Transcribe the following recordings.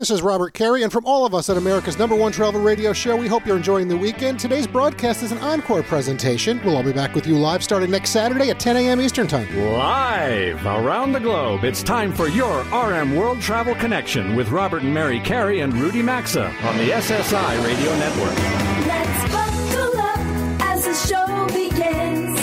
This is Robert Carey, and from all of us at America's #1 travel radio show, we hope you're enjoying the weekend. Today's broadcast is an encore presentation. We'll all be back with you live starting next Saturday at 10 a.m. Eastern Time. Live around the globe, it's time for your RM World Travel Connection with Robert and Mary Carey and Rudy Maxa on the SSI Radio Network. Let's buckle up as the show begins.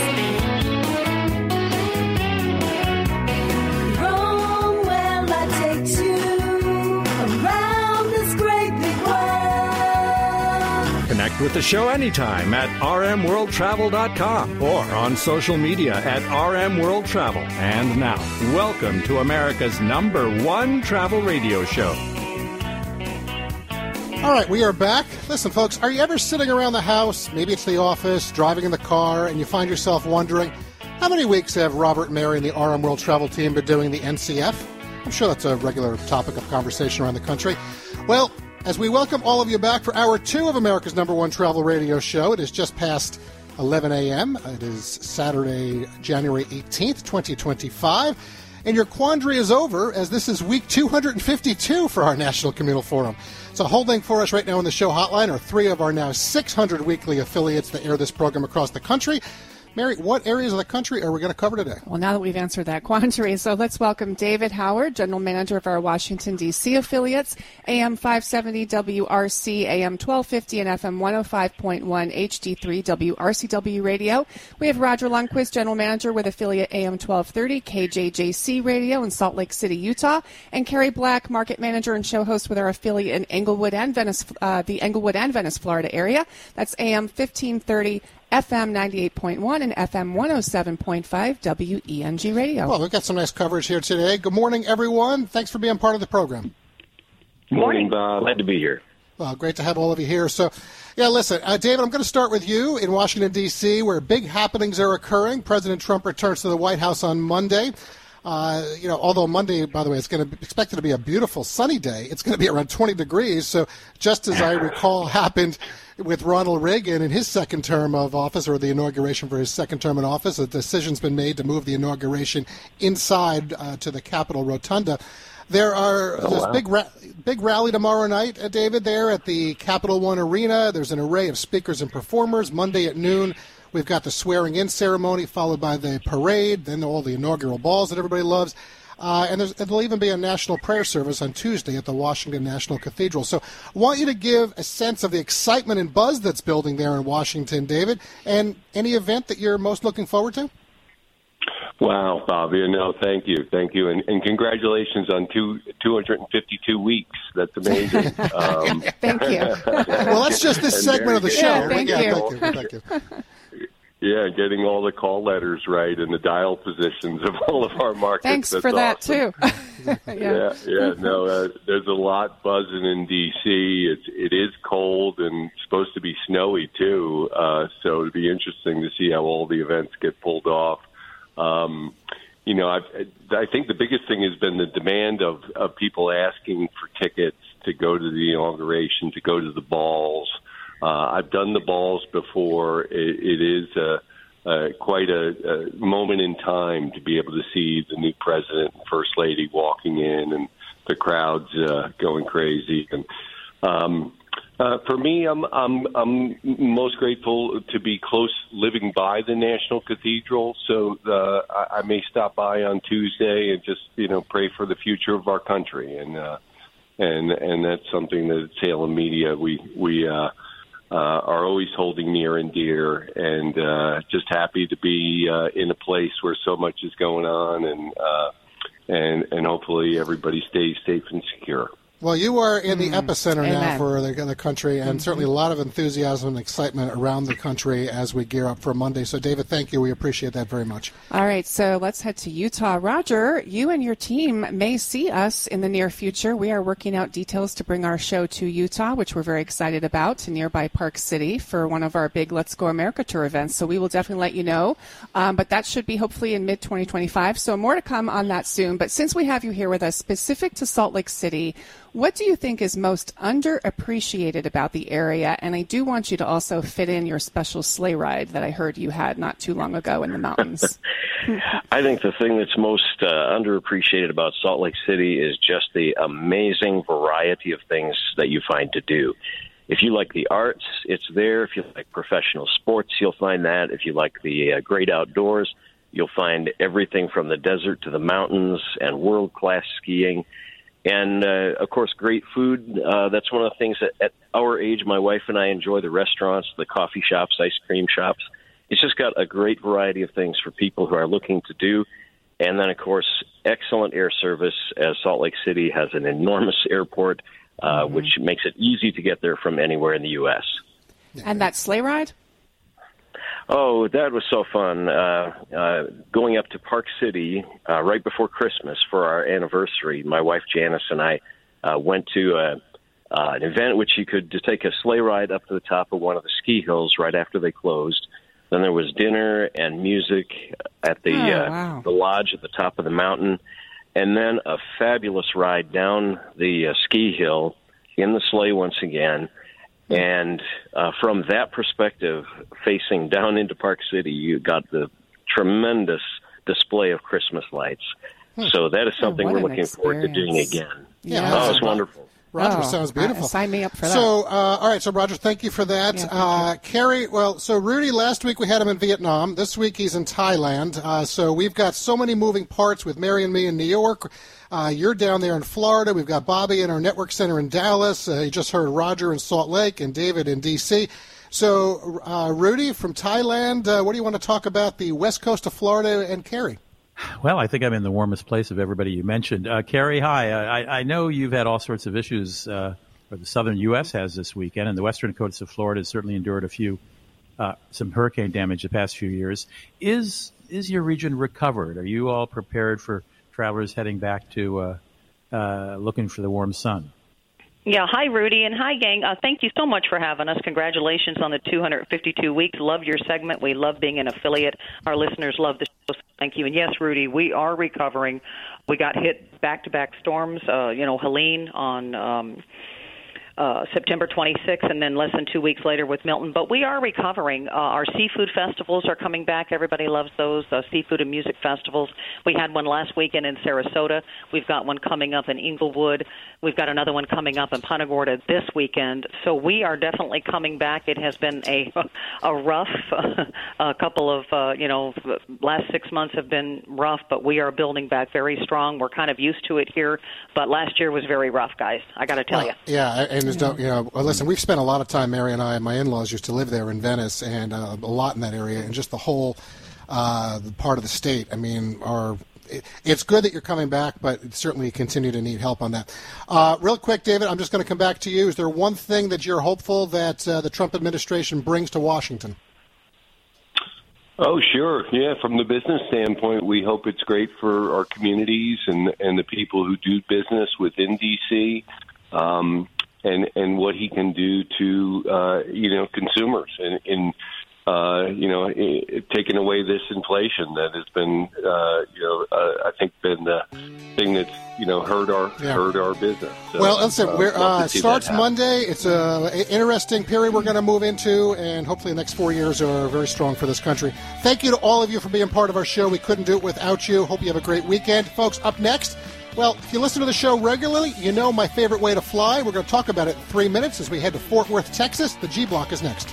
Rome, where life takes you around this great big world. Connect with the show anytime at rmworldtravel.com or on social media at RM World Travel. And now, welcome to America's #1 travel radio show. All right, we are back. Listen, folks, are you ever sitting around the house, maybe it's the office, driving in the car, and you find yourself wondering, how many weeks have Robert and Mary and the RM World Travel team been doing the NCF? I'm sure that's a regular topic of conversation around the country. Well, as we welcome all of you back for Hour 2 of America's #1 travel radio show, it is just past 11 a.m. It is Saturday, January 18th, 2025. And your quandary is over, as this is week 252 for our National Communal Forum. So holding for us right now on the show hotline are 3 of our now 600 weekly affiliates that air this program across the country. Mary, what areas of the country are we going to cover today? Well, now that we've answered that quandary, so let's welcome David Howard, General Manager of our Washington, D.C. affiliates, AM 570 WRC, AM 1250, and FM 105.1 HD3 WRCW Radio. We have Roger Lundquist, General Manager with affiliate AM 1230 KJJC Radio in Salt Lake City, Utah, and Carrie Black, Market Manager and show host with our affiliate in Englewood and Venice, the Englewood and Venice, Florida area. That's AM 1530. FM 98.1 and FM 107.5 WENG Radio. Well, we've got some nice coverage here today. Good morning, everyone. Thanks for being part of the program. Good morning, Bob. Glad to be here. Well, great to have all of you here. So, yeah, listen, David, I'm going to start with you in Washington, D.C., where big happenings are occurring. President Trump returns to the White House on Monday. Although Monday, by the way, it's going to be expected to be a beautiful sunny day. It's going to be around 20 degrees. So just as I recall happened with Ronald Reagan in his second term of office, or the inauguration for his second term in office, a decision's been made to move the inauguration inside to the Capitol Rotunda. There are big rally tomorrow night, David, there at the Capital One Arena. There's an array of speakers and performers. Monday at noon, we've got the swearing-in ceremony, followed by the parade, then all the inaugural balls that everybody loves. And there'll even be a national prayer service on Tuesday at the Washington National Cathedral. So I want you to give a sense of the excitement and buzz that's building there in Washington, David, and any event that you're most looking forward to? Wow, Bob. Thank you. And congratulations on 252 weeks. That's amazing. Thank you. Well, that's just this segment of the show. Yeah, thank you. Thank you. Yeah, getting all the call letters right and the dial positions of all of our markets. Thanks That's for that, awesome. too. There's a lot buzzing in D.C. It is cold and supposed to be snowy, too. So it'll be interesting to see how all the events get pulled off. I think the biggest thing has been the demand of people asking for tickets to go to the inauguration, to go to the balls. I've done the balls before. It is quite a moment in time to be able to see the new president and first lady walking in, and the crowds going crazy. And for me, I'm most grateful to be close, living by the National Cathedral. So I may stop by on Tuesday and just pray for the future of our country, and that's something that at Salem Media we are always holding near and dear, and just happy to be in a place where so much is going on, and hopefully everybody stays safe and secure. Well, you are in the epicenter Amen. now for the country, and certainly a lot of enthusiasm and excitement around the country as we gear up for Monday. So, David, thank you. We appreciate that very much. All right, so let's head to Utah. Roger, you and your team may see us in the near future. We are working out details to bring our show to Utah, which we're very excited about, to nearby Park City for one of our big Let's Go America Tour events. So we will definitely let you know. But that should be hopefully in mid-2025. So more to come on that soon. But since we have you here with us, specific to Salt Lake City, What do you think is most underappreciated about the area? And I do want you to also fit in your special sleigh ride that I heard you had not too long ago in the mountains. I think the thing that's most underappreciated about Salt Lake City is just the amazing variety of things that you find to do. If you like the arts, it's there. If you like professional sports, you'll find that. If you like the great outdoors, you'll find everything from the desert to the mountains and world-class skiing. And, of course, great food. That's one of the things that at our age, my wife and I enjoy the restaurants, the coffee shops, ice cream shops. It's just got a great variety of things for people who are looking to do. And then, of course, excellent air service, as Salt Lake City has an enormous airport, which makes it easy to get there from anywhere in the U.S. And that sleigh ride? Oh, that was so fun. Going up to Park City right before Christmas for our anniversary, my wife Janice and I went to an event which you could just take a sleigh ride up to the top of one of the ski hills right after they closed. Then there was dinner and music at the lodge at the top of the mountain, and then a fabulous ride down the ski hill in the sleigh once again. And from that perspective, facing down into Park City, you got the tremendous display of Christmas lights. So that is something we're looking forward to doing again. Yeah, oh, it's wonderful. Roger, sounds beautiful. Sign me up for that. So, all right, so Roger, thank you for that. Carrie, well, so Rudy, last week we had him in Vietnam. This week he's in Thailand. So we've got so many moving parts with Mary and me in New York. You're down there in Florida. We've got Bobby in our network center in Dallas. You just heard Roger in Salt Lake and David in D.C. So, Rudy from Thailand, what do you want to talk about the west coast of Florida and Carrie? Well, I think I'm in the warmest place of everybody you mentioned. Carrie, hi. I know you've had all sorts of issues, or the southern U.S. has this weekend, and the western coast of Florida has certainly endured some hurricane damage the past few years. Is your region recovered? Are you all prepared for travelers heading back to looking for the warm sun? Yeah, hi, Rudy, and hi, gang. Thank you so much for having us. Congratulations on the 252 weeks. Love your segment. We love being an affiliate. Our listeners love the show. Thank you. And yes, Rudy, we are recovering. We got hit back-to-back storms, Helene on September 26th, and then less than 2 weeks later with Milton. But we are recovering. Our seafood festivals are coming back. Everybody loves those, seafood and music festivals. We had one last weekend in Sarasota. We've got one coming up in Inglewood. We've got another one coming up in Punta Gorda this weekend. So we are definitely coming back. It has been a rough couple of, last 6 months have been rough, but we are building back very strong. We're kind of used to it here, but last year was very rough, guys. I got to tell you. Yeah, and listen, we've spent a lot of time, Mary and I, and my in-laws used to live there in Venice, and a lot in that area, and just the whole part of the state. I mean, it's good that you're coming back, but certainly continue to need help on that. Real quick, David, I'm just going to come back to you. Is there one thing that you're hopeful that the Trump administration brings to Washington? Oh, sure. Yeah, from the business standpoint, we hope it's great for our communities and the people who do business within D.C., and what he can do to, consumers in taking away this inflation that has been, I think been the thing that's, hurt our business. So, well, listen, starts Monday. It's an interesting period we're going to move into, and hopefully the next 4 years are very strong for this country. Thank you to all of you for being part of our show. We couldn't do it without you. Hope you have a great weekend. Folks, up next, well, if you listen to the show regularly, you know my favorite way to fly. We're going to talk about it in 3 minutes as we head to Fort Worth, Texas. The G Block is next.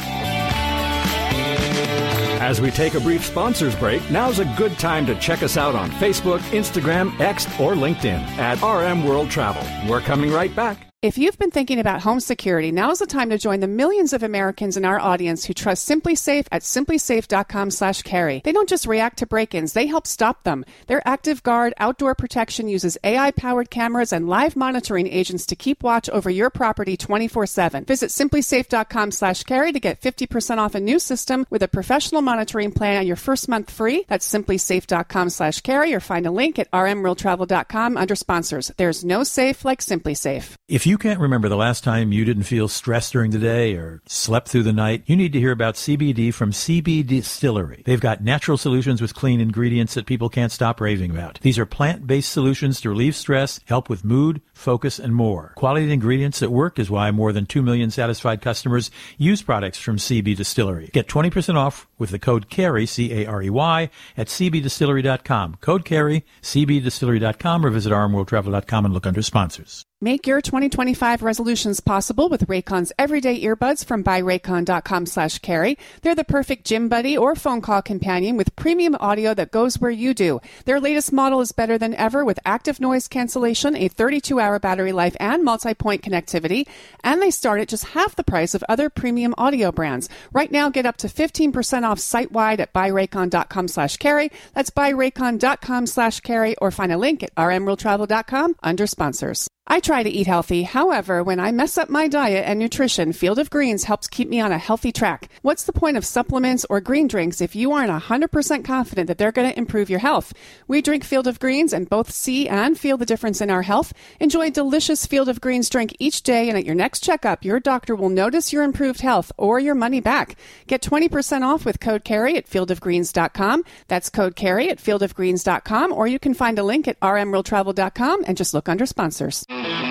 As we take a brief sponsors break, now's a good time to check us out on Facebook, Instagram, X, or LinkedIn at RM World Travel. We're coming right back. If you've been thinking about home security, now's the time to join the millions of Americans in our audience who trust SimpliSafe at simplisafe.com/carry. They don't just react to break-ins, they help stop them. Their Active Guard outdoor protection uses AI-powered cameras and live monitoring agents to keep watch over your property 24/7. Visit simplisafe.com/carry to get 50% off a new system with a professional monitoring plan on your first month free. That's simplisafe.com/carry, or find a link at rmworldtravel.com under sponsors. There's no safe like SimpliSafe. If you can't remember the last time you didn't feel stressed during the day or slept through the night, you need to hear about CBD from CB Distillery. They've got natural solutions with clean ingredients that people can't stop raving about. These are plant-based solutions to relieve stress, help with mood, focus, and more. Quality ingredients that work is why more than 2 million satisfied customers use products from CB Distillery. Get 20% off with the code CAREY, C-A-R-E-Y, at cbdistillery.com. Code CAREY, cbdistillery.com, or visit rmworldtravel.com and look under sponsors. Make your 2025 resolutions possible with Raycon's everyday earbuds from buyraycon.com/carry. They're the perfect gym buddy or phone call companion with premium audio that goes where you do. Their latest model is better than ever with active noise cancellation, a 32-hour battery life, and multi-point connectivity. And they start at just half the price of other premium audio brands. Right now, get up to 15% off site-wide at buyraycon.com/carry. That's buyraycon.com/carry, or find a link at rmworldtravel.com under sponsors. I try to eat healthy. However, when I mess up my diet and nutrition, Field of Greens helps keep me on a healthy track. What's the point of supplements or green drinks if you aren't 100% confident that they're going to improve your health? We drink Field of Greens and both see and feel the difference in our health. Enjoy a delicious Field of Greens drink each day, and at your next checkup, your doctor will notice your improved health or your money back. Get 20% off with code CAREY at fieldofgreens.com. That's code CAREY at fieldofgreens.com, or you can find a link at rmworldtravel.com and just look under sponsors.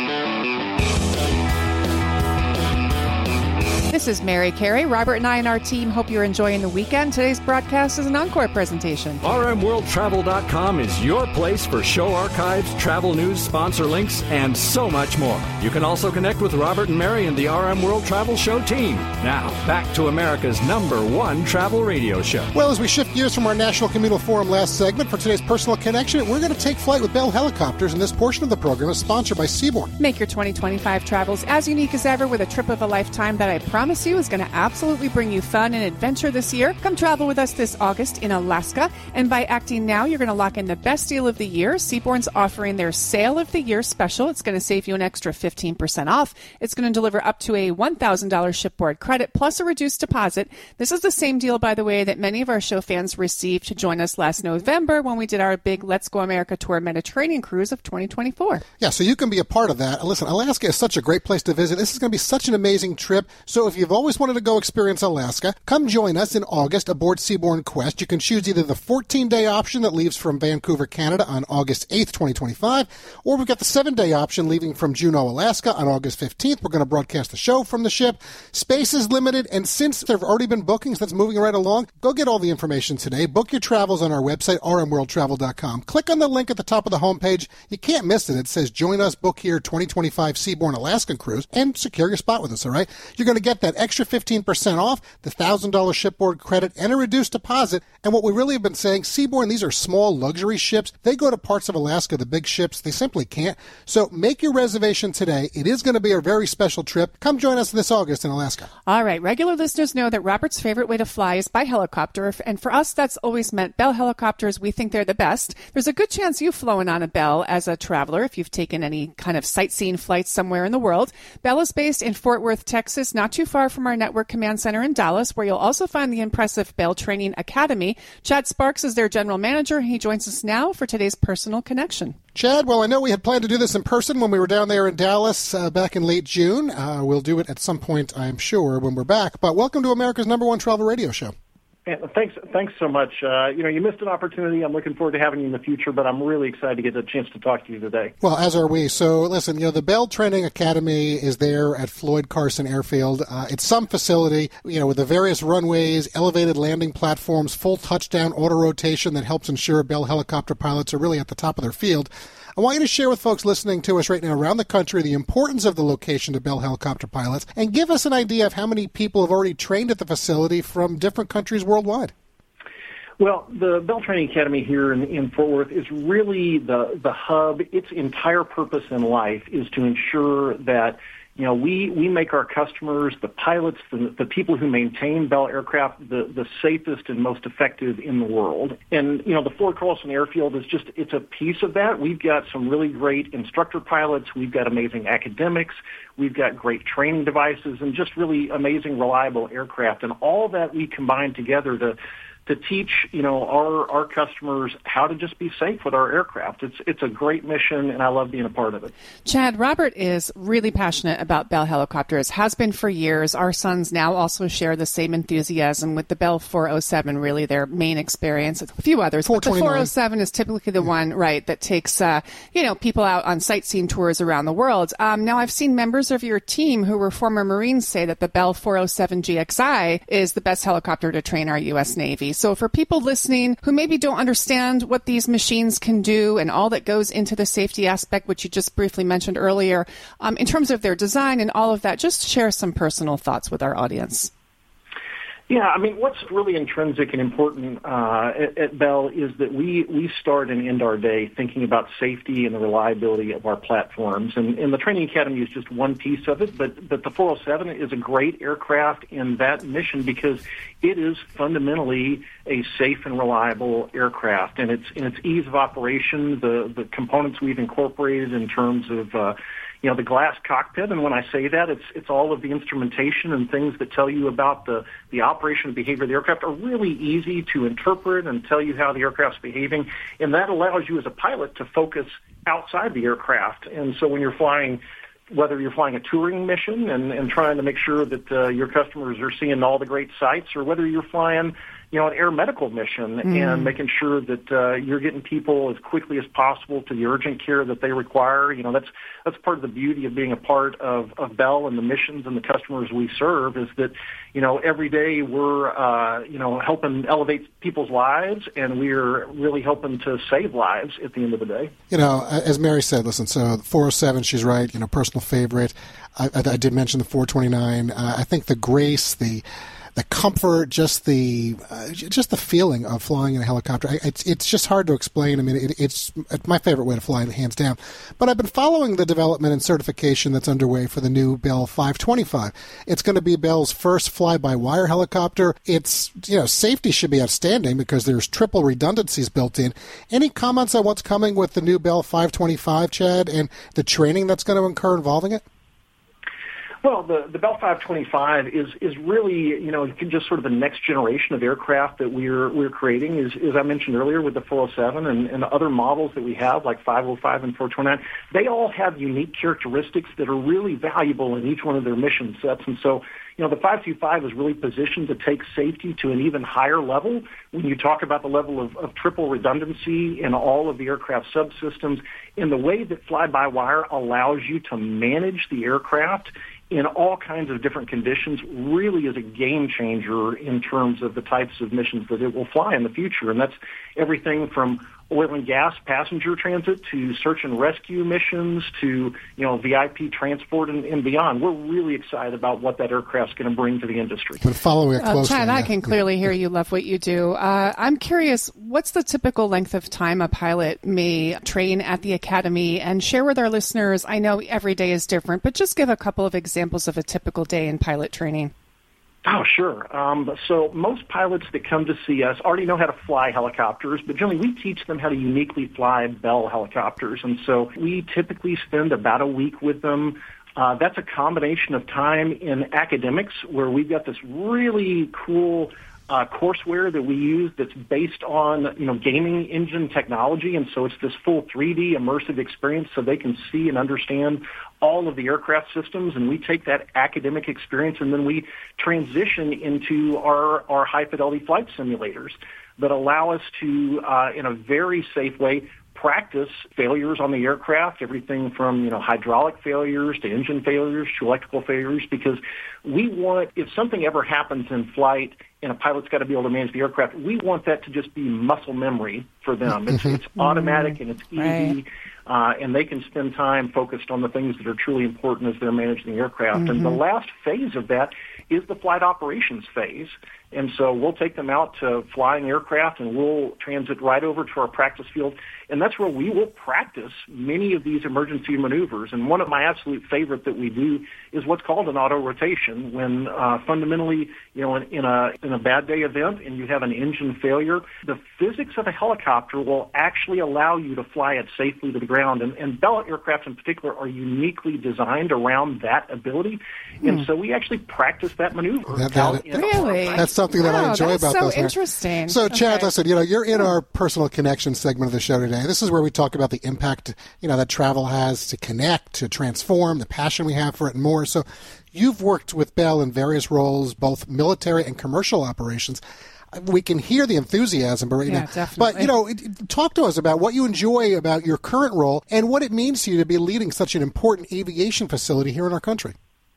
This is Mary Carey. Robert and I and our team hope you're enjoying the weekend. Today's broadcast is an encore presentation. rmworldtravel.com is your place for show archives, travel news, sponsor links, and so much more. You can also connect with Robert and Mary and the RM World Travel Show team. Now, back to America's #1 travel radio show. Well, as we shift gears from our National Communal Forum last segment, for today's Personal Connection, we're going to take flight with Bell Helicopters, and this portion of the program is sponsored by Seabourn. Make your 2025 travels as unique as ever with a trip of a lifetime that I promise you is going to absolutely bring you fun and adventure this year. Come travel with us this August in Alaska, and by acting now, you're going to lock in the best deal of the year. Seabourn's offering their Sale of the Year special. It's going to save you an extra 15% off. It's going to deliver up to a $1,000 shipboard credit plus a reduced deposit. This is the same deal, by the way, that many of our show fans received to join us last November when we did our big Let's Go America Tour Mediterranean cruise of 2024. Yeah, so you can be a part of that. Listen, Alaska is such a great place to visit. This is going to be such an amazing trip. So if you've always wanted to go experience Alaska, come join us in August aboard Seabourn Quest. You can choose either the 14-day option that leaves from Vancouver, Canada on August 8th, 2025, or we've got the 7-day option leaving from Juneau, Alaska on August 15th. We're going to broadcast the show from the ship. Space is limited, and since there have already been bookings, that's moving right along, go get all the information today. Book your travels on our website, rmworldtravel.com. Click on the link at the top of the homepage. You can't miss it. It says, Join Us, Book Here 2025 Seabourn Alaskan Cruise, and secure your spot with us, all right? You're going to get that extra 15% off, the $1,000 shipboard credit, and a reduced deposit. And what we really have been saying, Seabourn, these are small luxury ships. They go to parts of Alaska, the big ships, they simply can't. So make your reservation today. It is going to be a very special trip. Come join us this August in Alaska. All right, regular listeners know that Robert's favorite way to fly is by helicopter, and for us, that's always meant Bell Helicopters. We think they're the best. There's a good chance you've flown on a Bell as a traveler if you've taken any kind of sightseeing flights somewhere in the world. Bell is based in Fort Worth, Texas, not too far from our network command center in Dallas, where you'll also find the impressive Bell Training Academy. Chad Sparks is their general manager. He joins us now for today's Personal Connection. Chad, well, I know we had planned to do this in person when we were down there in Dallas back in late June. We'll do it at some point, I'm sure, when we're back. But welcome to America's #1 travel radio show. Yeah, thanks so much. You missed an opportunity. I'm looking forward to having you in the future, but I'm really excited to get a chance to talk to you today. Well, as are we. So, listen, the Bell Training Academy is there at Floyd Carson Airfield. It's some facility, with the various runways, elevated landing platforms, full touchdown auto rotation that helps ensure Bell helicopter pilots are really at the top of their field. I want you to share with folks listening to us right now around the country the importance of the location to Bell helicopter pilots, and give us an idea of how many people have already trained at the facility from different countries worldwide. Well, the Bell Training Academy here in Fort Worth is really the hub. Its entire purpose in life is to ensure that we make our customers, the pilots, the people who maintain Bell aircraft, the safest and most effective in the world. And, the Floyd Carson Airfield it's a piece of that. We've got some really great instructor pilots. We've got amazing academics. We've got great training devices and just really amazing, reliable aircraft. And all that we combine together to to teach, our customers how to just be safe with our aircraft. It's a great mission, and I love being a part of it. Chad, Robert is really passionate about Bell helicopters, has been for years. Our sons now also share the same enthusiasm with the Bell 407, really their main experience. A few others, but the 407 is typically the one, right, that takes, people out on sightseeing tours around the world. Now, I've seen members of your team who were former Marines say that the Bell 407 GXI is the best helicopter to train our U.S. Navy. So for people listening who maybe don't understand what these machines can do and all that goes into the safety aspect, which you just briefly mentioned earlier, in terms of their design and all of that, just share some personal thoughts with our audience. Yeah, I mean, what's really intrinsic and important at Bell is that we start and end our day thinking about safety and the reliability of our platforms. And the Training Academy is just one piece of it, but the 407 is a great aircraft in that mission because it is fundamentally a safe and reliable aircraft. And its ease of operation, the components we've incorporated in terms of the glass cockpit, and when I say that, it's all of the instrumentation and things that tell you about the operation and behavior of the aircraft are really easy to interpret and tell you how the aircraft's behaving, and that allows you as a pilot to focus outside the aircraft. And so when you're flying, whether you're flying a touring mission and trying to make sure that your customers are seeing all the great sights, or whether you're flying an air medical mission and making sure that you're getting people as quickly as possible to the urgent care that they require. That's part of the beauty of being a part of Bell and the missions and the customers we serve is that, every day we're, helping elevate people's lives, and we're really helping to save lives at the end of the day. As Mary said, listen, so the 407, she's right, personal favorite. I did mention the 429. I think the grace, the comfort, just the feeling of flying in a helicopter. It's just hard to explain. I mean, it's my favorite way to fly, hands down. But I've been following the development and certification that's underway for the new Bell 525. It's going to be Bell's first fly-by-wire helicopter. It's, safety should be outstanding because there's triple redundancies built in. Any comments on what's coming with the new Bell 525, Chad, and the training that's going to incur involving it? Well, the Bell 525 is really, just sort of the next generation of aircraft that we're creating. As I mentioned earlier with the 407 and other models that we have, like 505 and 429, they all have unique characteristics that are really valuable in each one of their mission sets. And so, the 525 is really positioned to take safety to an even higher level. When you talk about the level of triple redundancy in all of the aircraft subsystems, in the way that fly-by-wire allows you to manage the aircraft in all kinds of different conditions, really is a game changer in terms of the types of missions that it will fly in the future. And that's everything from oil and gas passenger transit to search and rescue missions to, VIP transport and beyond. We're really excited about what that aircraft's going to bring to the industry. But following it closely. Chad, I can clearly hear you love what you do. I'm curious, what's the typical length of time a pilot may train at the Academy? And share with our listeners, I know every day is different, but just give a couple of examples of a typical day in pilot training. Oh, sure. So most pilots that come to see us already know how to fly helicopters, but generally we teach them how to uniquely fly Bell helicopters. And so we typically spend about a week with them. That's a combination of time in academics, where we've got this really cool courseware that we use that's based on, gaming engine technology. And so it's this full 3D immersive experience so they can see and understand all of the aircraft systems. And we take that academic experience and then we transition into our high-fidelity flight simulators that allow us to, in a very safe way, practice failures on the aircraft, everything from, hydraulic failures to engine failures to electrical failures, because we want, if something ever happens in flight and a pilot's got to be able to manage the aircraft, we want that to just be muscle memory for them. It's automatic and it's easy, and they can spend time focused on the things that are truly important as they're managing the aircraft. And the last phase of that is the flight operations phase. And so we'll take them out to flying aircraft and we'll transit right over to our practice field. And that's where we will practice many of these emergency maneuvers. And one of my absolute favorite that we do is what's called an auto rotation, when fundamentally, in a bad day event and you have an engine failure, the physics of a helicopter will actually allow you to fly it safely to the ground. And Bell aircraft in particular are uniquely designed around that ability. And so we actually practice that maneuver. That's something that I enjoy about so those. Interesting. So, Chad, listen, you're in our personal connection segment of the show today. This is where we talk about the impact, that travel has to connect, to transform, the passion we have for it, and more. So, you've worked with Bell in various roles, both military and commercial operations. We can hear the enthusiasm, definitely. But, talk to us about what you enjoy about your current role and what it means to you to be leading such an important aviation facility here in our country.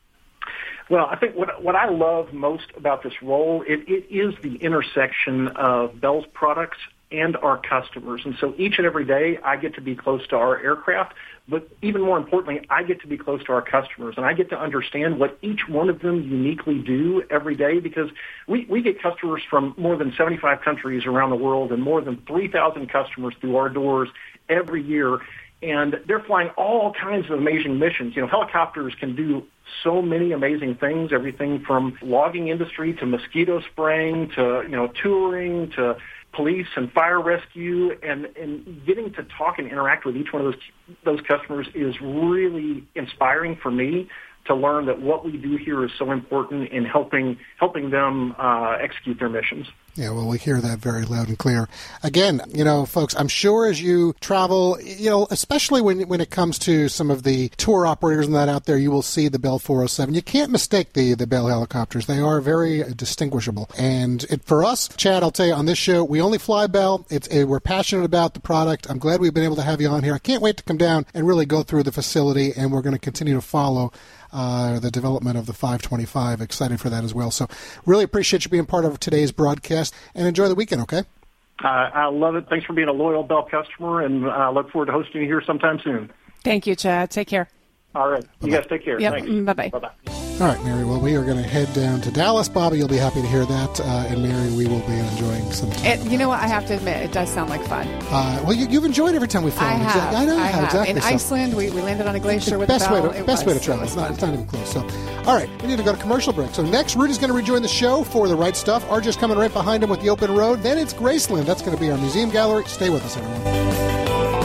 Well, I think what I love most about this role, it is the intersection of Bell's products and our customers. And so each and every day, I get to be close to our aircraft, but even more importantly, I get to be close to our customers, and I get to understand what each one of them uniquely do every day, because we get customers from more than 75 countries around the world and more than 3,000 customers through our doors every year, and they're flying all kinds of amazing missions. Helicopters can do so many amazing things, everything from logging industry to mosquito spraying to, touring to police and fire rescue, and getting to talk and interact with each one of those customers is really inspiring for me to learn that what we do here is so important in helping them execute their missions. Yeah, well, we hear that very loud and clear. Again, folks, I'm sure as you travel, especially when it comes to some of the tour operators and that out there, you will see the Bell 407. You can't mistake the Bell helicopters. They are very distinguishable. And for us, Chad, I'll tell you, on this show, we only fly Bell. We're passionate about the product. I'm glad we've been able to have you on here. I can't wait to come down and really go through the facility, and we're going to continue to follow the development of the 525. Excited for that as well. So really appreciate you being part of today's broadcast, and enjoy the weekend, okay? I love it. Thanks for being a loyal Bell customer, and I look forward to hosting you here sometime soon. Thank you, Chad. Take care. All right. Bye-bye. You guys take care. Yep. Thanks. Bye-bye. Bye-bye. All right, Mary. Well, we are going to head down to Dallas. Bobby, you'll be happy to hear that. And Mary, we will be enjoying some time. You know what? I have to admit, it does sound like fun. Well, you've enjoyed every time we fly. I have. I know I how have. exactly. In Iceland, we landed on a glacier with best Bell. Best way to travel. It's not even close. So, all right, we need to go to commercial break. So next, Rudy's going to rejoin the show for The Right Stuff. RJ's coming right behind him with The Open Road. Then it's Graceland. That's going to be our museum gallery. Stay with us, everyone.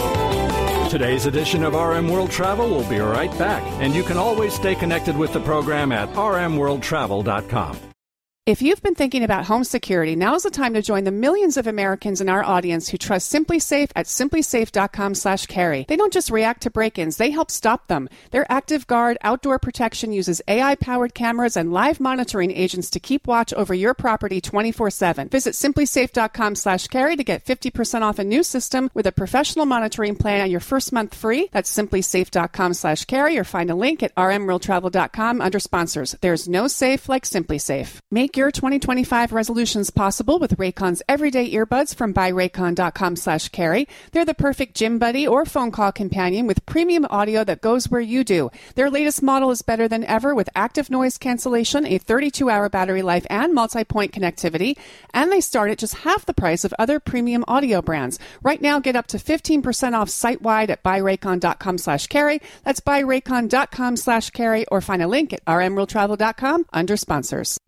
Today's edition of RM World Travel will be right back, and you can always stay connected with the program at rmworldtravel.com. If you've been thinking about home security, now's the time to join the millions of Americans in our audience who trust SimpliSafe at simplisafe.com/carry. They don't just react to break-ins, they help stop them. Their ActiveGuard outdoor protection uses AI-powered cameras and live monitoring agents to keep watch over your property 24/7. Visit simplisafe.com/carry to get 50% off a new system with a professional monitoring plan on your first month free. That's simplisafe.com/carry, or find a link at rmworldtravel.com under sponsors. There's no safe like SimpliSafe. Make your 2025 resolutions possible with Raycon's everyday earbuds from buyraycon.com/carry. They're the perfect gym buddy or phone call companion with premium audio that goes where you do. Their latest model is better than ever with active noise cancellation, a 32-hour battery life, and multi-point connectivity. And they start at just half the price of other premium audio brands. Right now, get up to 15% off site-wide at buyraycon.com/carry. That's buyraycon.com/carry, or find a link at rmworldtravel.com under sponsors.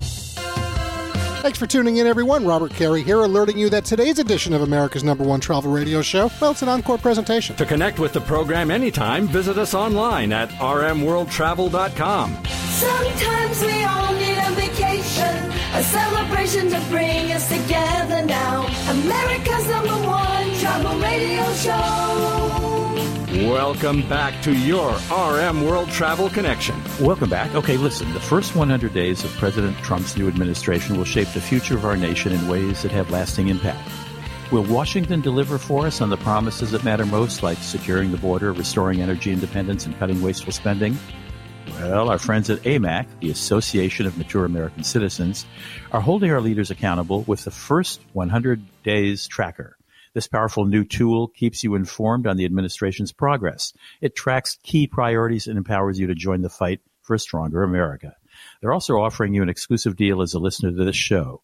Thanks for tuning in, everyone. Robert Carey here, alerting you that today's edition of America's #1 travel radio show, well, it's an encore presentation. To connect with the program anytime, visit us online at rmworldtravel.com. Sometimes we all need a vacation, a celebration to bring us together now. America's #1 travel radio show. Welcome back to your RM World Travel Connection. Welcome back. Okay, listen, the first 100 days of President Trump's new administration will shape the future of our nation in ways that have lasting impact. Will Washington deliver for us on the promises that matter most, like securing the border, restoring energy independence, and cutting wasteful spending? Well, our friends at AMAC, the Association of Mature American Citizens, are holding our leaders accountable with the first 100 days tracker. This powerful new tool keeps you informed on the administration's progress. It tracks key priorities and empowers you to join the fight for a stronger America. They're also offering you an exclusive deal as a listener to this show,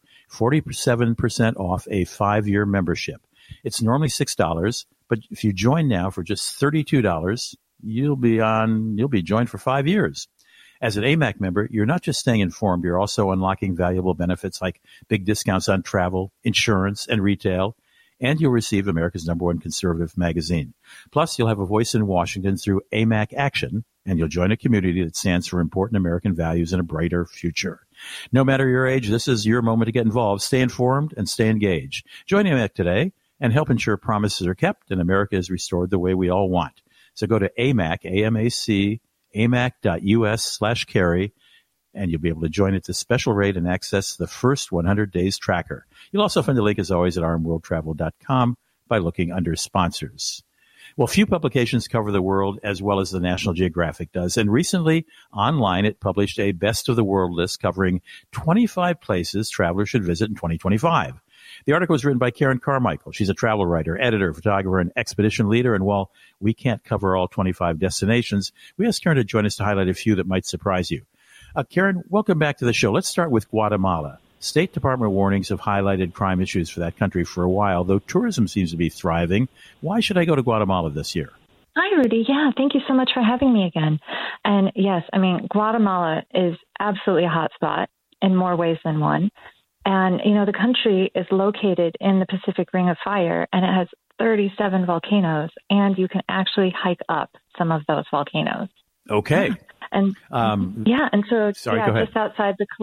47% off a 5-year membership. It's normally $6, but if you join now for just $32, you'll be joined for 5 years. As an AMAC member, you're not just staying informed, you're also unlocking valuable benefits like big discounts on travel, insurance, and retail. And you'll receive America's #1 conservative magazine. Plus, you'll have a voice in Washington through AMAC Action, and you'll join a community that stands for important American values and a brighter future. No matter your age, this is your moment to get involved. Stay informed and stay engaged. Join AMAC today and help ensure promises are kept and America is restored the way we all want. So go to AMAC, A-M-A-C, amac.us/carry, and you'll be able to join at this special rate and access the first 100 days tracker. You'll also find the link, as always, at rmworldtravel.com by looking under sponsors. Well, few publications cover the world as well as the National Geographic does. And recently, online, it published a best of the world list covering 25 places travelers should visit in 2025. The article was written by Karen Carmichael. She's a travel writer, editor, photographer, and expedition leader. And while we can't cover all 25 destinations, we asked Karen to join us to highlight a few that might surprise you. Karen, welcome back to the show. Let's start with Guatemala. State Department warnings have highlighted crime issues for that country for a while, though tourism seems to be thriving. Why should I go to Guatemala this year? Hi, Rudy. Yeah, thank you so much for having me again. And yes, I mean, Guatemala is absolutely a hot spot in more ways than one. And, you know, the country is located in the Pacific Ring of Fire, and it has 37 volcanoes, and you can actually hike up some of those volcanoes. Okay. And and so just outside the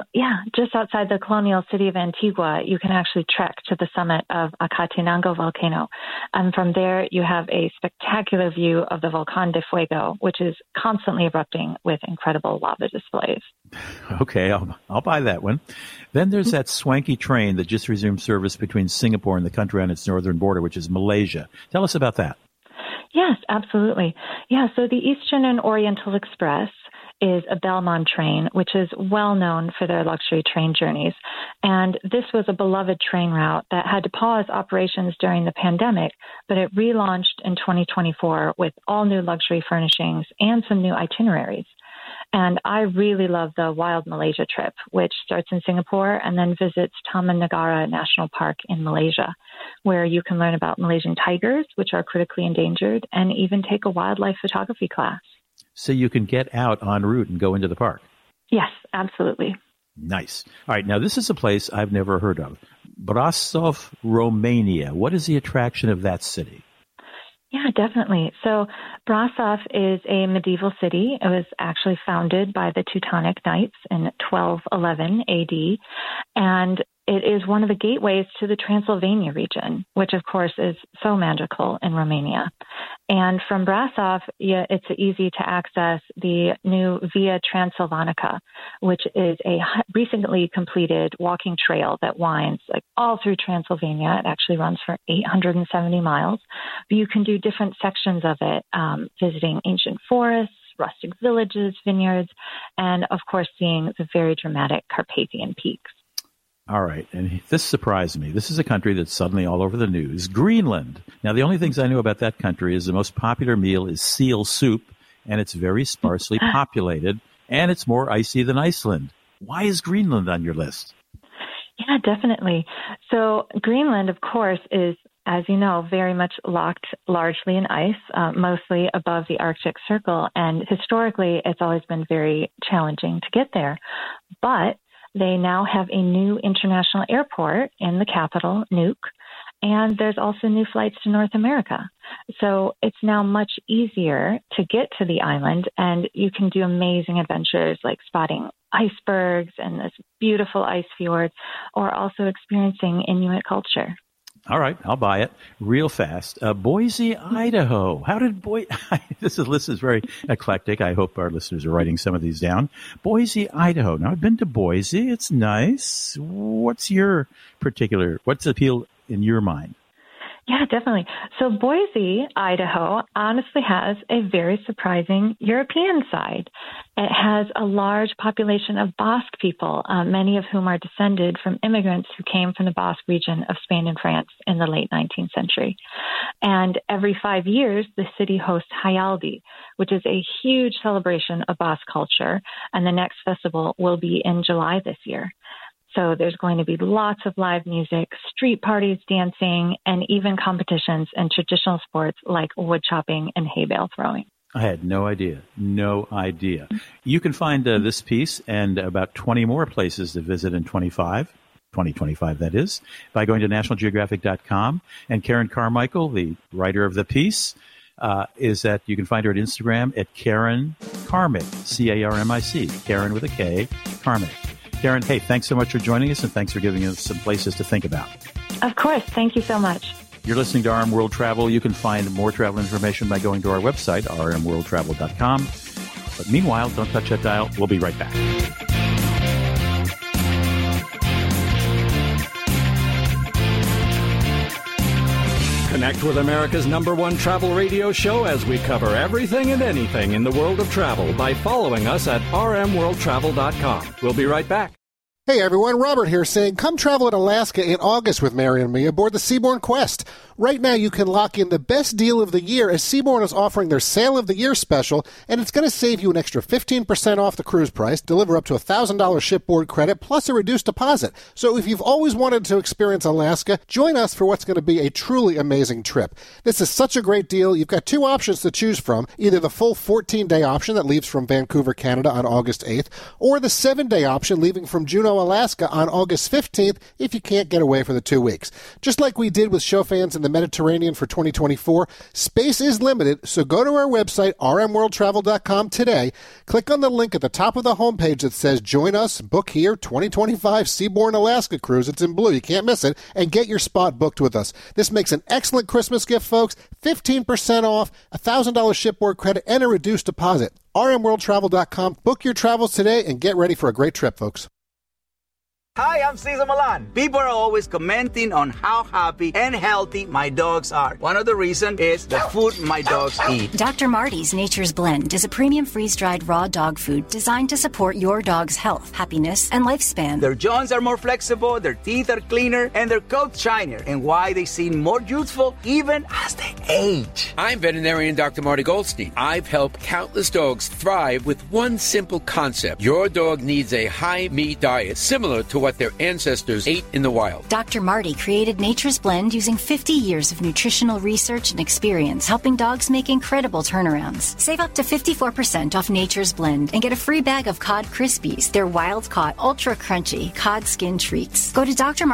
colonial city of Antigua, you can actually trek to the summit of Acatenango volcano. And from there, you have a spectacular view of the Volcán de Fuego, which is constantly erupting with incredible lava displays. Okay, I'll buy that one. Then there's that swanky train that just resumed service between Singapore and the country on its northern border, which is Malaysia. Tell us about that. Yes, absolutely. Yeah, so the Eastern and Oriental Express is a Belmont train, which is well known for their luxury train journeys. And this was a beloved train route that had to pause operations during the pandemic, but it relaunched in 2024 with all new luxury furnishings and some new itineraries. And I really love the Wild Malaysia trip, which starts in Singapore and then visits Taman Negara National Park in Malaysia, where you can learn about Malaysian tigers, which are critically endangered, and even take a wildlife photography class. So you can get out en route and go into the park? Yes, absolutely. Nice. All right, now this is a place I've never heard of. Brasov, Romania. What is the attraction of that city? Yeah, definitely. So Brasov is a medieval city. It was actually founded by the Teutonic Knights in 1211 AD, and it is one of the gateways to the Transylvania region, which, of course, is so magical in Romania. And from Brasov, it's easy to access the new Via Transilvanica, which is a recently completed walking trail that winds all through Transylvania. It actually runs for 870 miles. But you can do different sections of it, visiting ancient forests, rustic villages, vineyards, and, of course, seeing the very dramatic Carpathian peaks. All right, and this surprised me. This is a country that's suddenly all over the news, Greenland. Now, the only things I know about that country is the most popular meal is seal soup, and it's very sparsely populated, and it's more icy than Iceland. Why is Greenland on your list? Yeah, definitely. So Greenland, of course, is, as you know, very much locked largely in ice, mostly above the Arctic Circle, and historically, it's always been very challenging to get there. But they now have a new international airport in the capital, Nuuk, and there's also new flights to North America. So it's now much easier to get to the island, and you can do amazing adventures like spotting icebergs and this beautiful ice fjord, or also experiencing Inuit culture. All right, I'll buy it real fast. Boise, Idaho. How did this list is very eclectic. I hope our listeners are writing some of these down. Boise, Idaho. Now, I've been to Boise. It's nice. What's the appeal in your mind? Yeah, definitely. So Boise, Idaho, honestly has a very surprising European side. It has a large population of Basque people, many of whom are descended from immigrants who came from the Basque region of Spain and France in the late 19th century. And every 5 years, the city hosts Jaialdi, which is a huge celebration of Basque culture. And the next festival will be in July this year. So there's going to be lots of live music, street parties, dancing, and even competitions in traditional sports like wood chopping and hay bale throwing. I had no idea. No idea. You can find this piece and about 20 more places to visit in 2025, that is, by going to nationalgeographic.com. And Karen Carmichael, the writer of the piece, is that you can find her at Instagram at Karen Carmick, C-A-R-M-I-C, Karen with a K, Carmick. Karen, hey, thanks so much for joining us, and thanks for giving us some places to think about. Of course. Thank you so much. You're listening to RM World Travel. You can find more travel information by going to our website, rmworldtravel.com. But meanwhile, don't touch that dial. We'll be right back. Connect with America's #1 travel radio show as we cover everything and anything in the world of travel by following us at rmworldtravel.com. We'll be right back. Hey everyone, Robert here saying come travel in Alaska in August with Mary and me aboard the Seabourn Quest. Right now you can lock in the best deal of the year as Seabourn is offering their Sale of the Year special, and it's going to save you an extra 15% off the cruise price, deliver up to $1,000 shipboard credit, plus a reduced deposit. So if you've always wanted to experience Alaska, join us for what's going to be a truly amazing trip. This is such a great deal. You've got two options to choose from, either the full 14-day option that leaves from Vancouver, Canada on August 8th, or the 7-day option leaving from Juneau, Alaska on August 15th if you can't get away for the 2 weeks. Just like we did with show fans in the Mediterranean for 2024, space is limited, so go to our website, rmworldtravel.com today, click on the link at the top of the homepage that says Join Us, Book Here, 2025 Seabourn Alaska Cruise. It's in blue, you can't miss it, and get your spot booked with us. This makes an excellent Christmas gift, folks. 15% off, $1,000 shipboard credit, and a reduced deposit. rmworldtravel.com. Book your travels today and get ready for a great trip, folks. Hi, I'm Cesar Milan. People are always commenting on how happy and healthy my dogs are. One of the reasons is the food my dogs eat. Dr. Marty's Nature's Blend is a premium freeze-dried raw dog food designed to support your dog's health, happiness, and lifespan. Their joints are more flexible, their teeth are cleaner, and their coats shinier, and why they seem more youthful even as they age. I'm veterinarian Dr. Marty Goldstein. I've helped countless dogs thrive with one simple concept. Your dog needs a high-meat diet similar to what their ancestors ate in the wild. Dr. Marty created Nature's Blend using 50 years of nutritional research and experience, helping dogs make incredible turnarounds. Save up to 54% off Nature's Blend and get a free bag of Cod Krispies, their wild-caught, ultra-crunchy cod skin treats. Go to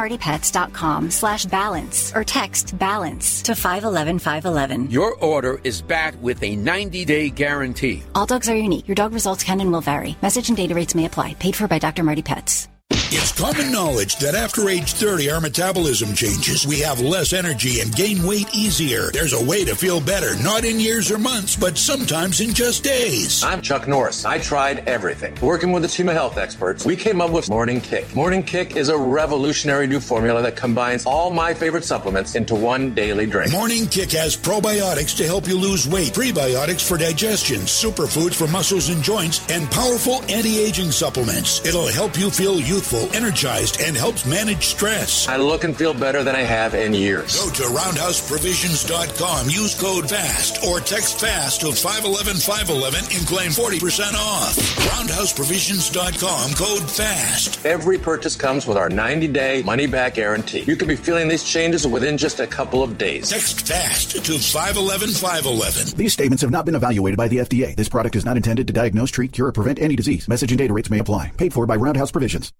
drmartypets.com/balance or text BALANCE to 511-511. Your order is backed with a 90-day guarantee. All dogs are unique. Your dog results can and will vary. Message and data rates may apply. Paid for by Dr. Marty Pets. It's common knowledge that after age 30, our metabolism changes. We have less energy and gain weight easier. There's a way to feel better, not in years or months, but sometimes in just days. I'm Chuck Norris. I tried everything. Working with a team of health experts, we came up with Morning Kick. Morning Kick is a revolutionary new formula that combines all my favorite supplements into one daily drink. Morning Kick has probiotics to help you lose weight, prebiotics for digestion, superfoods for muscles and joints, and powerful anti-aging supplements. It'll help you feel youthful, energized, and helps manage stress. I look and feel better than I have in years. Go to roundhouseprovisions.com, use code FAST, or text FAST to 511-511 and claim 40% off. Roundhouseprovisions.com, code FAST. Every purchase comes with our 90-day money-back guarantee. You could be feeling these changes within just a couple of days. Text FAST to 511-511. These statements have not been evaluated by the FDA. This product is not intended to diagnose, treat, cure, or prevent any disease. Message and data rates may apply. Paid for by Roundhouse Provisions.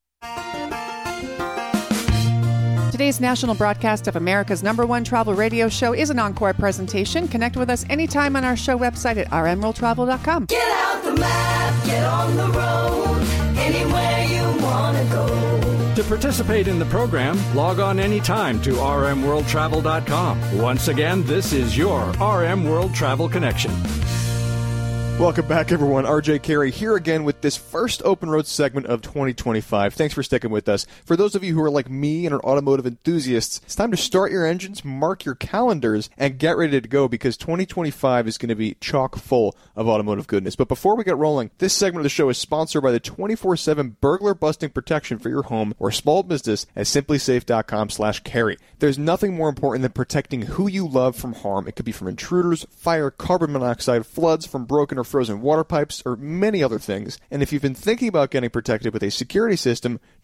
Today's national broadcast of America's #1 travel radio show is an encore presentation. Connect with us anytime on our show website at rmworldtravel.com. Get out the map, get on the road, anywhere you want to go. To participate in the program, log on anytime to rmworldtravel.com. Once again, this is your RM World Travel Connection. Welcome back, everyone. RJ Carey here again with this first Open Road segment of 2025. Thanks for sticking with us. For those of you who are like me and are automotive enthusiasts, it's time to start your engines, mark your calendars, and get ready to go because 2025 is going to be chock full of automotive goodness. But before we get rolling, this segment of the show is sponsored by the 24/7 burglar busting protection for your home or small business at simplysafe.com/carry. There's nothing more important than protecting who you love from harm. It could be from intruders, fire, carbon monoxide, floods, from broken or frozen water pipes, or many other things. And if you've been thinking about getting protected with a security system,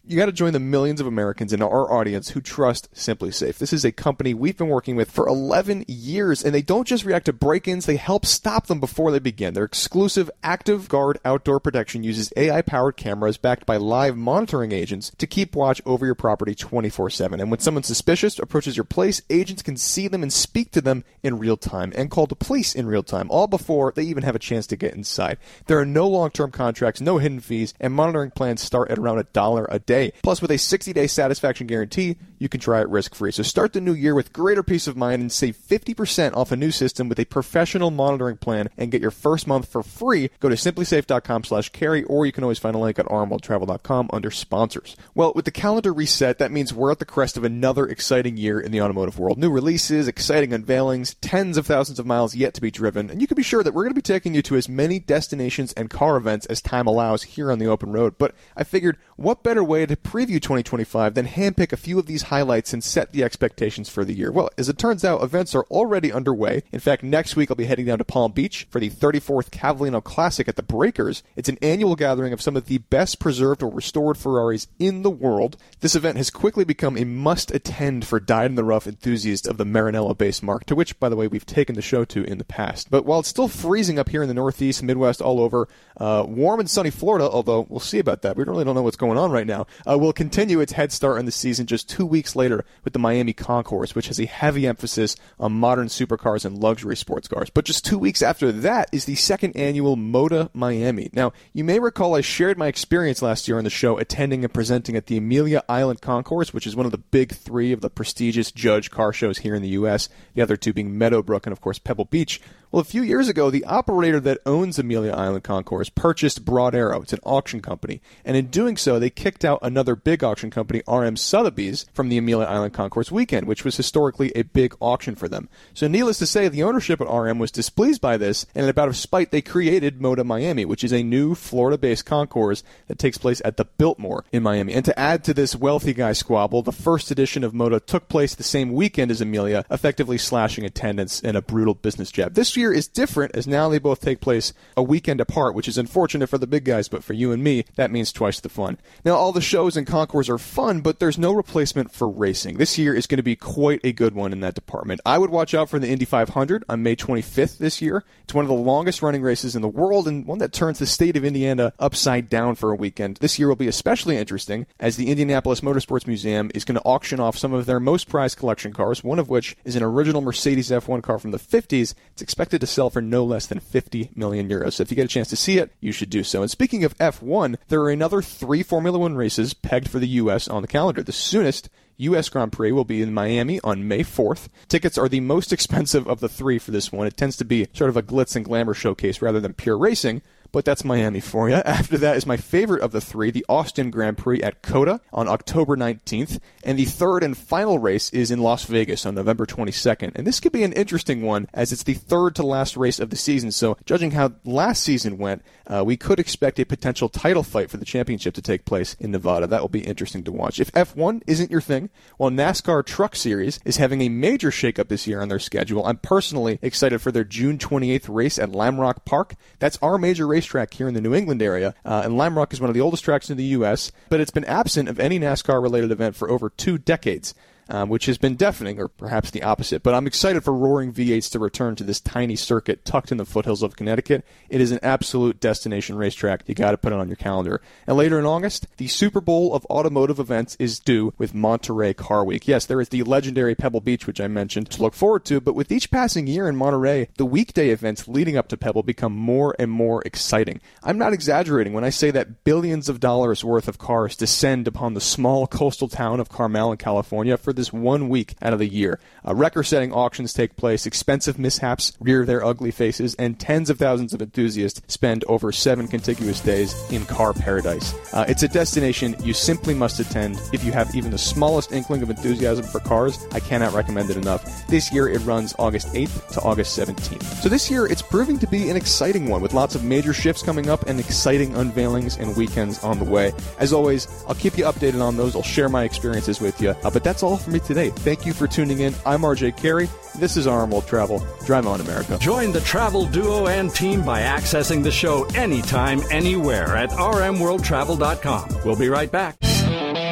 you got to join the millions of Americans in our audience who trust Simply Safe. This is a company we've been working with for 11 years, and they don't just react to break-ins, they help stop them before they begin. Their exclusive Active Guard outdoor protection uses AI-powered cameras backed by live monitoring agents to keep watch over your property 24/7. And when someone suspicious approaches your place, agents can see them and speak to them in real time and call the police in real time, all before they even have a chance to get inside. There are no long-term contracts, no hidden fees, and monitoring plans start at around $1 a day. Plus, with a 60-day satisfaction guarantee, you can try it risk-free. So start the new year with greater peace of mind and save 50% off a new system with a professional monitoring plan and get your first month for free. Go to simplysafe.com/carry, or you can always find a link at rmworldtravel.com under sponsors. Well, with the calendar reset, that means we're at the crest of another exciting year in the automotive world. New releases, exciting unveilings, tens of thousands of miles yet to be driven, and you can be sure that we're going to be taking you to as many destinations and car events as time allows here on the open road. But I figured, what better way to preview 2025 than handpick a few of these highlights and set the expectations for the year? Well, as it turns out, events are already underway. In fact, next week I'll be heading down to Palm Beach for the 34th Cavallino Classic at the Breakers. It's an annual gathering of some of the best preserved or restored Ferraris in the world. This event has quickly become a must-attend for dyed-in-the-rough enthusiasts of the Maranello-based marque, to which, by the way, we've taken the show to in the past. But while it's still freezing up here in the Northeast, Midwest, all over, warm and sunny Florida, although we'll see about that. We really don't know what's going on right now, will continue its head start in the season just 2 weeks later with the Miami Concours, which has a heavy emphasis on modern supercars and luxury sports cars. But just 2 weeks after that is the second annual MOTA Miami. Now, you may recall I shared my experience last year on the show attending and presenting at the Amelia Island Concours, which is one of the big three of the prestigious Judge car shows here in the U.S., the other two being Meadowbrook and, of course, Pebble Beach. Well, a few years ago, the operator that owns Amelia Island Concours purchased Broad Arrow. It's an auction company. And in doing so, they kicked out another big auction company, RM Sotheby's, from the Amelia Island Concours weekend, which was historically a big auction for them. So needless to say, the ownership at RM was displeased by this, and out of spite, they created MOTA Miami, which is a new Florida-based concours that takes place at the Biltmore in Miami. And to add to this wealthy guy squabble, the first edition of MOTA took place the same weekend as Amelia, effectively slashing attendance in a brutal business jab. This year is different, as now they both take place a weekend apart, which is unfortunate for the big guys, but for you and me, that means twice the fun. Now, all the shows and concours are fun, but there's no replacement for racing. This year is going to be quite a good one in that department. I would watch out for the Indy 500 on May 25th this year. It's one of the longest running races in the world, and one that turns the state of Indiana upside down for a weekend. This year will be especially interesting, as the Indianapolis Motorsports Museum is going to auction off some of their most prized collection cars, one of which is an original Mercedes F1 car from the 50s. It's expected to sell for no less than 50 million euros. So if you get a chance to see it, you should do so. And speaking of F1, there are another 3 Formula One races pegged for the U.S. on the calendar. The soonest U.S. Grand Prix will be in Miami on May 4th. Tickets are the most expensive of the 3 for this one. It tends to be sort of a glitz and glamour showcase rather than pure racing, but that's Miami for you. After that is my favorite of the 3, the Austin Grand Prix at COTA on October 19th. And the third and final race is in Las Vegas on November 22nd. And this could be an interesting one, as it's the third to last race of the season. So judging how last season went, we could expect a potential title fight for the championship to take place in Nevada. That will be interesting to watch. If F1 isn't your thing, well, NASCAR Truck Series is having a major shakeup this year on their schedule. I'm personally excited for their June 28th race at Lime Rock Park. That's our major racetrack here in the New England area, and Lime Rock is one of the oldest tracks in the U.S., but it's been absent of any NASCAR-related event for over 2 decades. Which has been deafening, or perhaps the opposite. But I'm excited for Roaring V8s to return to this tiny circuit tucked in the foothills of Connecticut. It is an absolute destination racetrack. You got to put it on your calendar. And later in August, the Super Bowl of automotive events is due with Monterey Car Week. Yes, there is the legendary Pebble Beach, which I mentioned, to look forward to. But with each passing year in Monterey, the weekday events leading up to Pebble become more and more exciting. I'm not exaggerating when I say that billions of dollars worth of cars descend upon the small coastal town of Carmel in California for this 1 week out of the year. Record-setting auctions take place, expensive mishaps rear their ugly faces, and tens of thousands of enthusiasts spend over 7 contiguous days in car paradise. It's a destination you simply must attend if you have even the smallest inkling of enthusiasm for cars. I cannot recommend it enough. This year it runs August 8th to August 17th. So this year it's proving to be an exciting one, with lots of major shifts coming up and exciting unveilings and weekends on the way. As always, I'll keep you updated on those. I'll share my experiences with you. But that's all for me today. Thank you for tuning in. I'm RJ Carey. This is RM World Travel. Drive on, America. Join the travel duo and team by accessing the show anytime, anywhere at rmworldtravel.com. We'll be right back.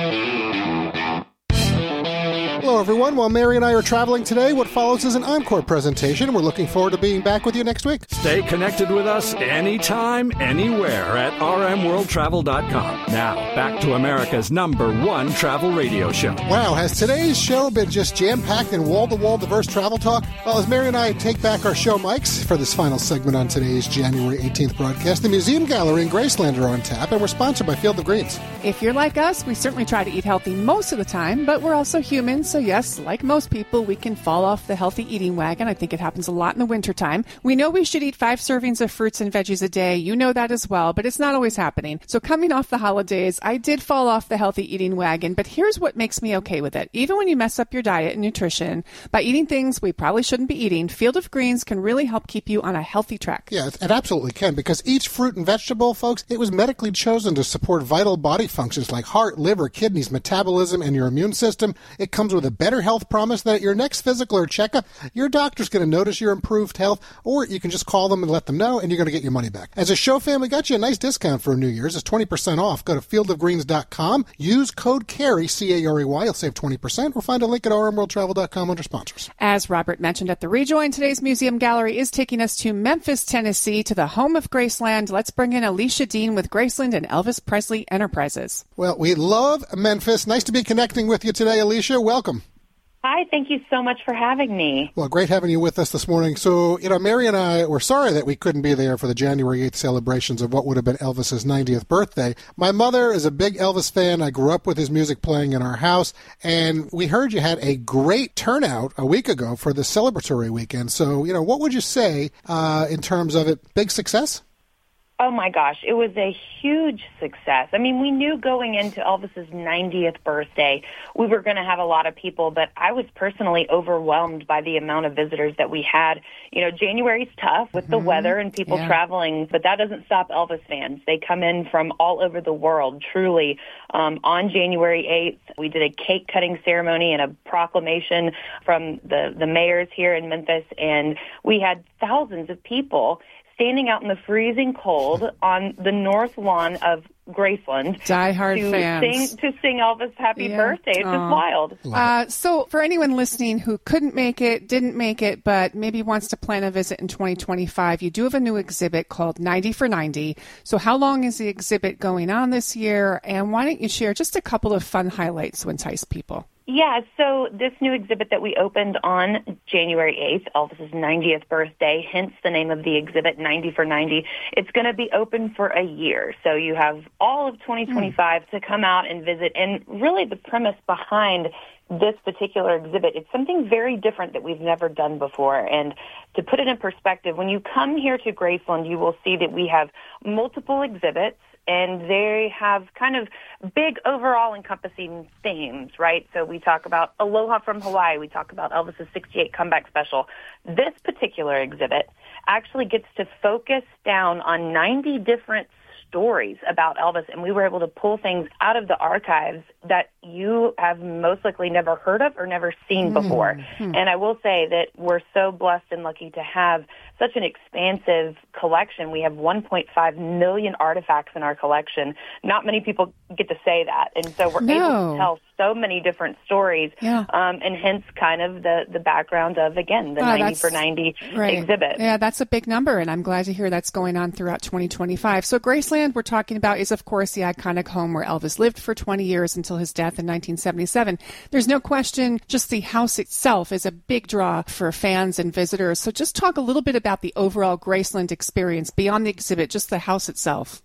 Hello, everyone. While Mary and I are traveling today, what follows is an encore presentation. We're looking forward to being back with you next week. Stay connected with us anytime, anywhere at rmworldtravel.com. Now, back to America's #1 travel radio show. Wow, has today's show been just jam-packed in wall-to-wall diverse travel talk? Well, as Mary and I take back our show mics for this final segment on today's January 18th broadcast, the Museum Gallery in Graceland are on tap, and we're sponsored by Field of Greens. If you're like us, we certainly try to eat healthy most of the time, but we're also human, so yes, like most people, we can fall off the healthy eating wagon. I think it happens a lot in the wintertime. We know we should eat 5 servings of fruits and veggies a day. You know that as well, but it's not always happening. So coming off the holidays, I did fall off the healthy eating wagon, but here's what makes me okay with it. Even when you mess up your diet and nutrition, by eating things we probably shouldn't be eating, Field of Greens can really help keep you on a healthy track. Yeah, it absolutely can, because each fruit and vegetable, folks, it was medically chosen to support vital body functions like heart, liver, kidneys, metabolism, and your immune system. It comes with a better health promise that at your next physical or checkup, your doctor's going to notice your improved health, or you can just call them and let them know, and you're going to get your money back. As a show fan, we got you a nice discount for New Year's. It's 20% off. Go to fieldofgreens.com. Use code CAREY, C-A-R-E-Y. You'll save 20%, or find a link at rmworldtravel.com under sponsors. As Robert mentioned at the Rejoin, today's Museum Gallery is taking us to Memphis, Tennessee, to the home of Graceland. Let's bring in Alicia Dean with Graceland and Elvis Presley Enterprises. Well, we love Memphis. Nice to be connecting with you today, Alicia. Welcome. Hi, thank you so much for having me. Well, great having you with us this morning. So, Mary and I were sorry that we couldn't be there for the January 8th celebrations of what would have been Elvis's 90th birthday. My mother is a big Elvis fan. I grew up with his music playing in our house, and we heard you had a great turnout a week ago for the celebratory weekend. So, what would you say in terms of it? Big success? Oh, my gosh. It was a huge success. I mean, we knew going into Elvis's 90th birthday, we were going to have a lot of people, but I was personally overwhelmed by the amount of visitors that we had. January's tough with the weather and people traveling, but that doesn't stop Elvis fans. They come in from all over the world, truly. On January 8th, we did a cake-cutting ceremony and a proclamation from the mayors here in Memphis, and we had thousands of people standing out in the freezing cold on the north lawn of Graceland. Die-hard fans. To sing Elvis Happy Birthday. It's just wild. So for anyone listening who couldn't make it, didn't make it, but maybe wants to plan a visit in 2025, you do have a new exhibit called 90 for 90. So how long is the exhibit going on this year? And why don't you share just a couple of fun highlights to entice people? Yeah, so this new exhibit that we opened on January 8th, Elvis's 90th birthday, hence the name of the exhibit, 90 for 90, it's going to be open for a year. So you have all of 2025 to come out and visit. And really the premise behind this particular exhibit, it's something very different that we've never done before. And to put it in perspective, when you come here to Graceland, you will see that we have multiple exhibits, and they have kind of big overall encompassing themes, right? So we talk about Aloha from Hawaii. We talk about Elvis's 68 comeback special. This particular exhibit actually gets to focus down on 90 different stories about Elvis, and we were able to pull things out of the archives that you have most likely never heard of or never seen before. And I will say that we're so blessed and lucky to have such an expansive collection. We have 1.5 million artifacts in our collection. Not many people get to say that, and so we're able to tell so many different stories, and hence kind of the background of, again, the 90 for 90 exhibit. Yeah, that's a big number, and I'm glad to hear that's going on throughout 2025. So Graceland, we're talking about, is, of course, the iconic home where Elvis lived for 20 years until his death in 1977. There's no question, just the house itself is a big draw for fans and visitors. So just talk a little bit about the overall Graceland experience beyond the exhibit, just the house itself.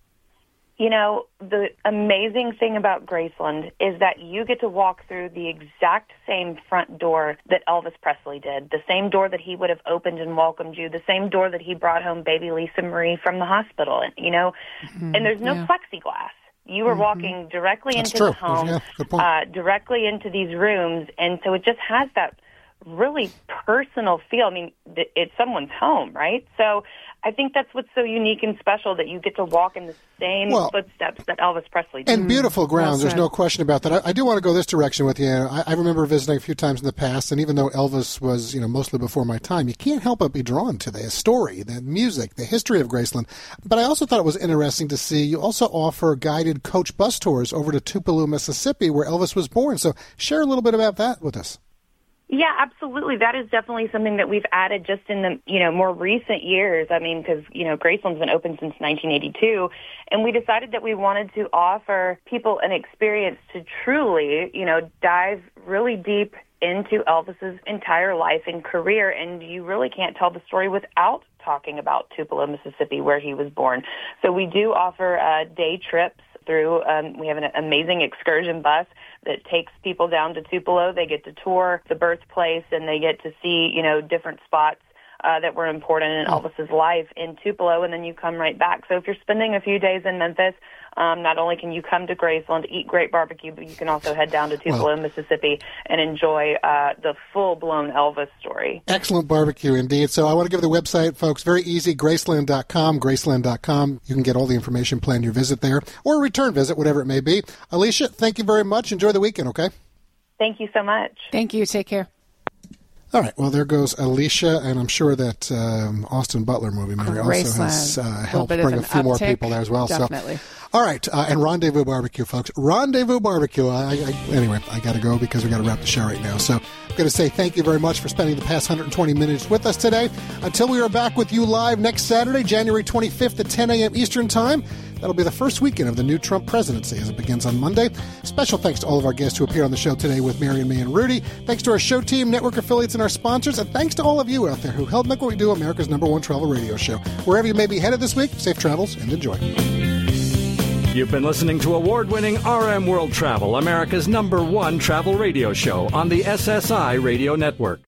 The amazing thing about Graceland is that you get to walk through the exact same front door that Elvis Presley did, the same door that he would have opened and welcomed you, the same door that he brought home baby Lisa Marie from the hospital, and there's no plexiglass. You were walking directly into the home, directly into these rooms, and so it just has that really personal feel. I mean, it's someone's home, right? So I think that's what's so unique and special, that you get to walk in the same footsteps that Elvis Presley did. And beautiful grounds, there's no question about that. I do want to go this direction with you. I remember visiting a few times in the past, and even though Elvis was, mostly before my time, you can't help but be drawn to the story, the music, the history of Graceland. But I also thought it was interesting to see you also offer guided coach bus tours over to Tupelo, Mississippi, where Elvis was born. So share a little bit about that with us. Yeah, absolutely. That is definitely something that we've added just in the, more recent years. I mean, because, Graceland's been open since 1982, and we decided that we wanted to offer people an experience to truly, dive really deep into Elvis's entire life and career, and you really can't tell the story without talking about Tupelo, Mississippi, where he was born. So we do offer day trips through. We have an amazing excursion bus that takes people down to Tupelo. They get to tour the birthplace, and they get to see, different spots that were important in Elvis's life in Tupelo, and then you come right back. So if you're spending a few days in Memphis, not only can you come to Graceland, eat great barbecue, but you can also head down to Tupelo, Mississippi, and enjoy the full-blown Elvis story. Excellent barbecue, indeed. So I want to give the website, folks, very easy, Graceland.com, Graceland.com. You can get all the information, plan your visit there, or a return visit, whatever it may be. Alicia, thank you very much. Enjoy the weekend, okay? Thank you so much. Thank you. Take care. All right. Well, there goes Alicia, and I'm sure that Austin Butler movie, Mary, also has helped bring a few more people there as well. Definitely. So, all right. And Rendezvous Barbecue, folks. Rendezvous Barbecue. Anyway, I got to go because we got to wrap the show right now. So I'm going to say thank you very much for spending the past 120 minutes with us today. Until we are back with you live next Saturday, January 25th at 10 a.m. Eastern Time. That'll be the first weekend of the new Trump presidency as it begins on Monday. Special thanks to all of our guests who appear on the show today with Mary and me and Rudy. Thanks to our show team, network affiliates, and our sponsors. And thanks to all of you out there who help make what we do America's #1 travel radio show. Wherever you may be headed this week, safe travels and enjoy. You've been listening to award-winning RM World Travel, America's #1 travel radio show on the SSI Radio Network.